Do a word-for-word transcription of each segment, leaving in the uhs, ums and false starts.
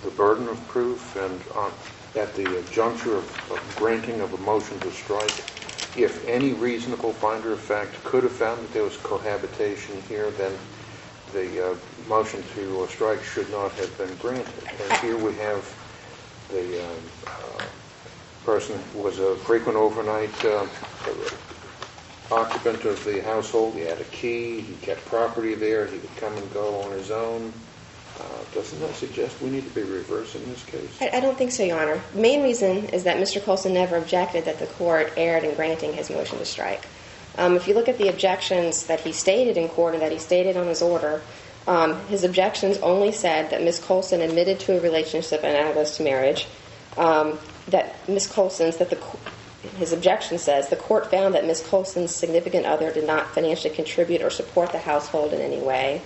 the burden of proof, and uh, at the juncture of, of granting of a motion to strike, if any reasonable finder of fact could have found that there was cohabitation here, then the uh, motion to uh, strike should not have been granted. And here we have the uh, uh, person who was a frequent overnight uh, occupant of the household. He had a key. He kept property there. He could come and go on his own. Uh, doesn't that suggest we need to be reversing this case? I, I don't think so, Your Honor. The main reason is that Mister Colson never objected that the court erred in granting his motion to strike. Um, if you look at the objections that he stated in court and that he stated on his order, um, his objections only said that Miz Colson admitted to a relationship analogous to marriage, um, that Miz Colson's, that the his objection says the court found that Miz Colson's significant other did not financially contribute or support the household in any way.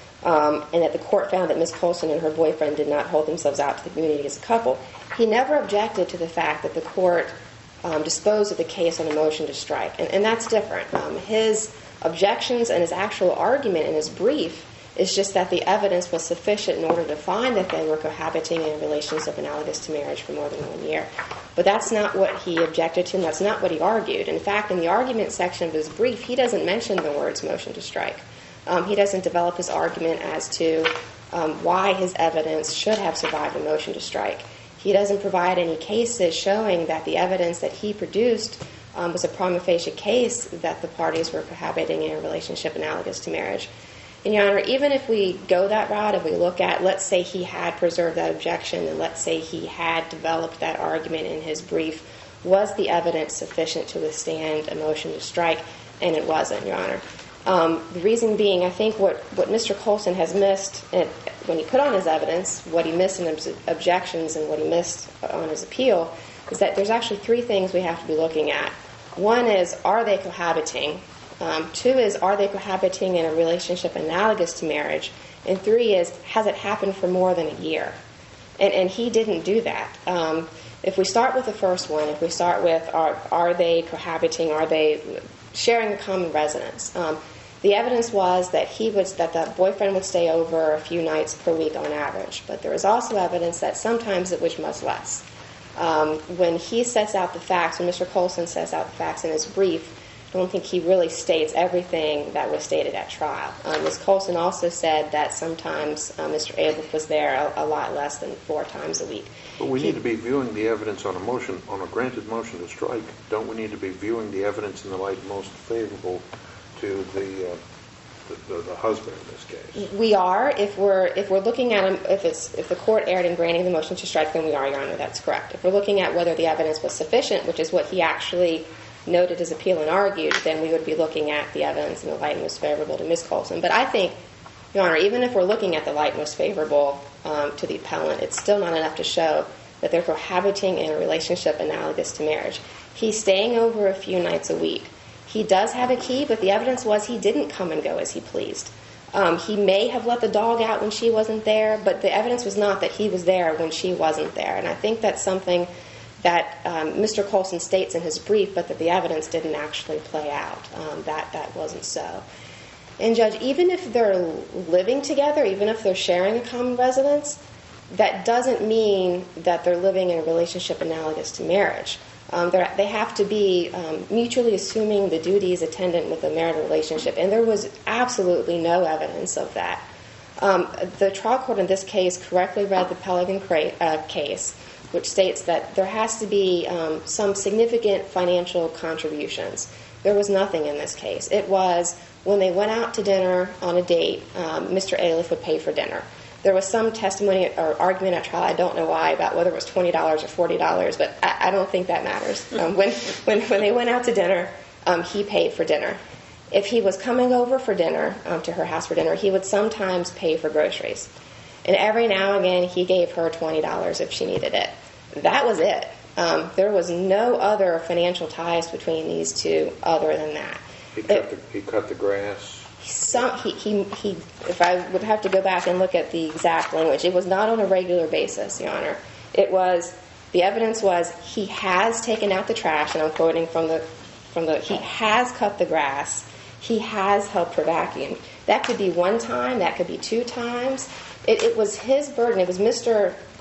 Um, and that the court found that Miz Colson and her boyfriend did not hold themselves out to the community as a couple. He never objected to the fact that the court um, disposed of the case on a motion to strike. And, and that's different. Um, his objections and his actual argument in his brief is just that the evidence was sufficient in order to find that they were cohabiting in a relationship analogous to marriage for more than one year. But that's not what he objected to, and that's not what he argued. In fact, in the argument section of his brief, he doesn't mention the words motion to strike. Um, he doesn't develop his argument as to um, why his evidence should have survived a motion to strike. He doesn't provide any cases showing that the evidence that he produced um, was a prima facie case that the parties were cohabiting in a relationship analogous to marriage. And, Your Honor, even if we go that route, if we look at, let's say he had preserved that objection, and let's say he had developed that argument in his brief, was the evidence sufficient to withstand a motion to strike? And it wasn't, Your Honor. Um, the reason being, I think what, what Mister Colson has missed it, when he put on his evidence, what he missed in his objections and what he missed on his appeal, is that there's actually three things we have to be looking at. One is, are they cohabiting? Um, two is, are they cohabiting in a relationship analogous to marriage? And three is, has it happened for more than a year? And, and he didn't do that. Um, if we start with the first one, if we start with, are, are they cohabiting? Are they sharing a common residence? Um, The evidence was that he was that the boyfriend would stay over a few nights per week on average, but there was also evidence that sometimes it was much less. Um, when he sets out the facts, when Mister Colson sets out the facts in his brief, I don't think he really states everything that was stated at trial. Um, Miz Colson also said that sometimes uh, Mister Abliff was there a, a lot less than four times a week. But we he, need to be viewing the evidence on a motion, on a granted motion to strike. Don't we need to be viewing the evidence in the light most favorable to the, uh, the, the the husband in this case? We are, if we're if we're looking at him, if it's if the court erred in granting the motion to strike, then we are, Your Honor. That's correct. If we're looking at whether the evidence was sufficient, which is what he actually noted his appeal and argued, then we would be looking at the evidence in the light most favorable to Miz Colson. But I think, Your Honor, even if we're looking at the light most favorable um, to the appellant, it's still not enough to show that they're cohabiting in a relationship analogous to marriage. He's staying over a few nights a week. He does have a key, but the evidence was he didn't come and go as he pleased. Um, he may have let the dog out when she wasn't there, but the evidence was not that he was there when she wasn't there. And I think that's something that um, Mister Colson states in his brief, but that the evidence didn't actually play out. Um, that that wasn't so. And, Judge, even if they're living together, even if they're sharing a common residence, that doesn't mean that they're living in a relationship analogous to marriage. Um, they have to be um, mutually assuming the duties attendant with a marital relationship, and there was absolutely no evidence of that. Um, the trial court in this case correctly read the Pelican cra- uh, case, which states that there has to be um, some significant financial contributions. There was nothing in this case. It was when they went out to dinner on a date, um, Mister Abliff would pay for dinner. There was some testimony or argument at trial, I don't know why, about whether it was twenty dollars or forty dollars, but I, I don't think that matters. Um, when, when, when they went out to dinner, um, he paid for dinner. If he was coming over for dinner, um, to her house for dinner, he would sometimes pay for groceries. And every now and again, he gave her twenty dollars if she needed it. That was it. Um, there was no other financial ties between these two other than that. He cut, it, the, he cut the grass. Some, he, he, he, if I would have to go back and look at the exact language, it was not on a regular basis, Your Honor. It was, the evidence was, he has taken out the trash, and I'm quoting from the, from the, he has cut the grass, he has helped her vacuum. That could be one time, that could be two times. It, it was his burden, it was Mister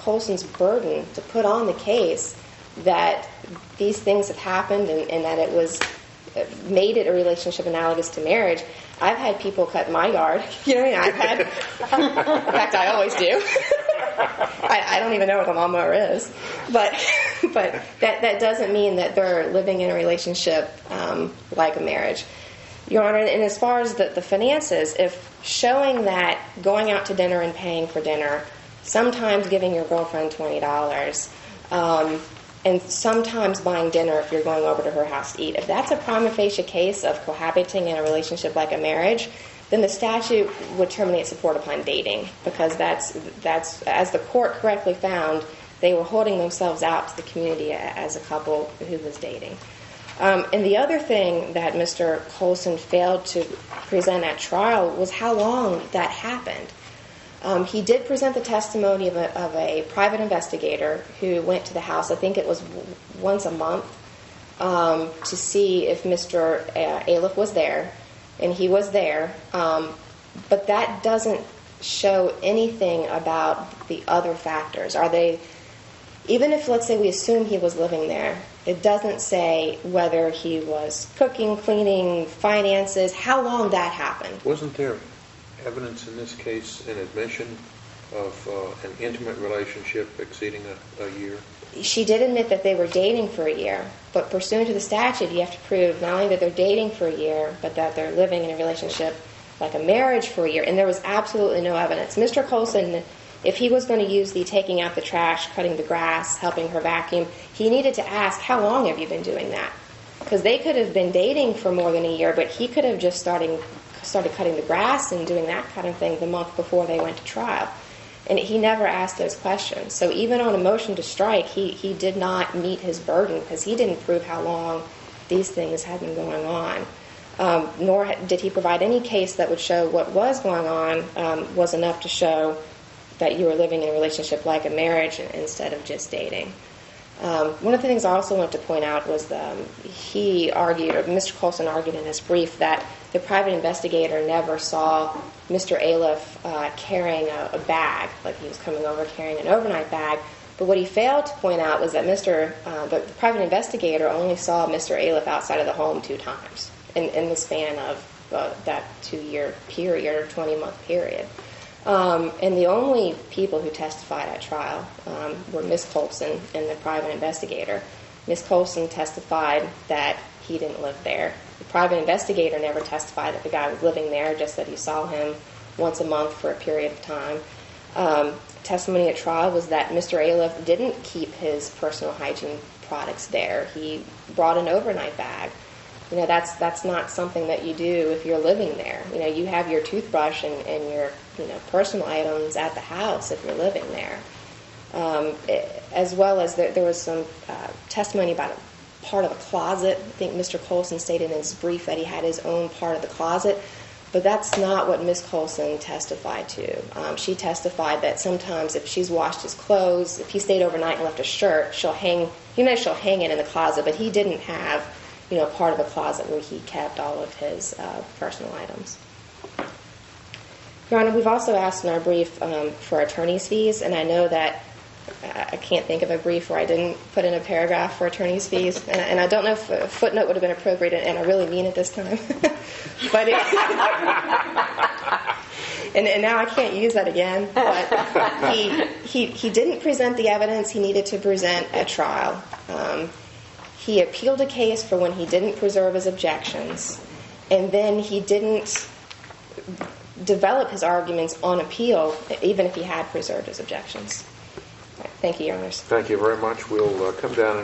Colson's burden to put on the case that these things have happened and, and that it was made it a relationship analogous to marriage. I've had people cut my yard. You know what I mean? I've had, in fact, I always do. I, I don't even know what a lawnmower is. But but that, that doesn't mean that they're living in a relationship um, like a marriage. Your Honor, and as far as the, the finances, if showing that going out to dinner and paying for dinner, sometimes giving your girlfriend twenty dollars, um, and sometimes buying dinner if you're going over to her house to eat, if that's a prima facie case of cohabiting in a relationship like a marriage, then the statute would terminate support upon dating, because that's, that's as the court correctly found, they were holding themselves out to the community as a couple who was dating. Um, and the other thing that Mister Colson failed to present at trial was how long that happened. Um, he did present the testimony of a, of a private investigator who went to the house, I think it was w- once a month, um, to see if Mister Aliff was there, and he was there. Um, but that doesn't show anything about the other factors. Are they, even if, let's say, we assume he was living there, it doesn't say whether he was cooking, cleaning, finances, how long that happened. Wasn't there evidence in this case, an admission of uh, an intimate relationship exceeding a, a year? She did admit that they were dating for a year, but pursuant to the statute, you have to prove not only that they're dating for a year, but that they're living in a relationship like a marriage for a year, and there was absolutely no evidence. Mister Colson, if he was going to use the taking out the trash, cutting the grass, helping her vacuum, he needed to ask, how long have you been doing that? Because they could have been dating for more than a year, but he could have just starting, started cutting the grass and doing that kind of thing the month before they went to trial. And he never asked those questions. So even on a motion to strike, he, he did not meet his burden because he didn't prove how long these things had been going on. Um, nor did he provide any case that would show what was going on um, was enough to show that you were living in a relationship like a marriage instead of just dating. Um, one of the things I also want to point out was the, um, he argued, or Mister Colson argued in his brief, that the private investigator never saw Mister Aliff uh, carrying a, a bag, like he was coming over carrying an overnight bag. But what he failed to point out was that Mister Uh, the, the private investigator only saw Mister Aliff outside of the home two times in, in the span of uh, that two-year period or twenty-month period. Um, and the only people who testified at trial um, were Miz Colson and the private investigator. Miz Colson testified that he didn't live there. The private investigator never testified that the guy was living there, just that he saw him once a month for a period of time. Um, testimony at trial was that Mister Aliff didn't keep his personal hygiene products there. He brought an overnight bag. You know, that's that's not something that you do if you're living there. You know, you have your toothbrush and, and your, you know, personal items at the house if you're living there. Um, it, as well as there, there was some uh, testimony about a part of a closet. I think Mister Colson stated in his brief that he had his own part of the closet, but that's not what Miz Colson testified to. Um, she testified that sometimes if she's washed his clothes, if he stayed overnight and left a shirt, she'll hang, you know, she'll hang it in the closet, but he didn't have, you know, part of a closet where he kept all of his uh, personal items. Your Honor, we've also asked in our brief um, for attorney's fees, and I know that uh, I can't think of a brief where I didn't put in a paragraph for attorney's fees, and, and I don't know if a footnote would have been appropriate, and I really mean it this time. But it, and, and now I can't use that again, but he, he, he didn't present the evidence he needed to present at trial. Um, He appealed a case for when he didn't preserve his objections, and then he didn't develop his arguments on appeal, even if he had preserved his objections. All right, thank you, Your Honors. Thank you very much. We'll uh, come down and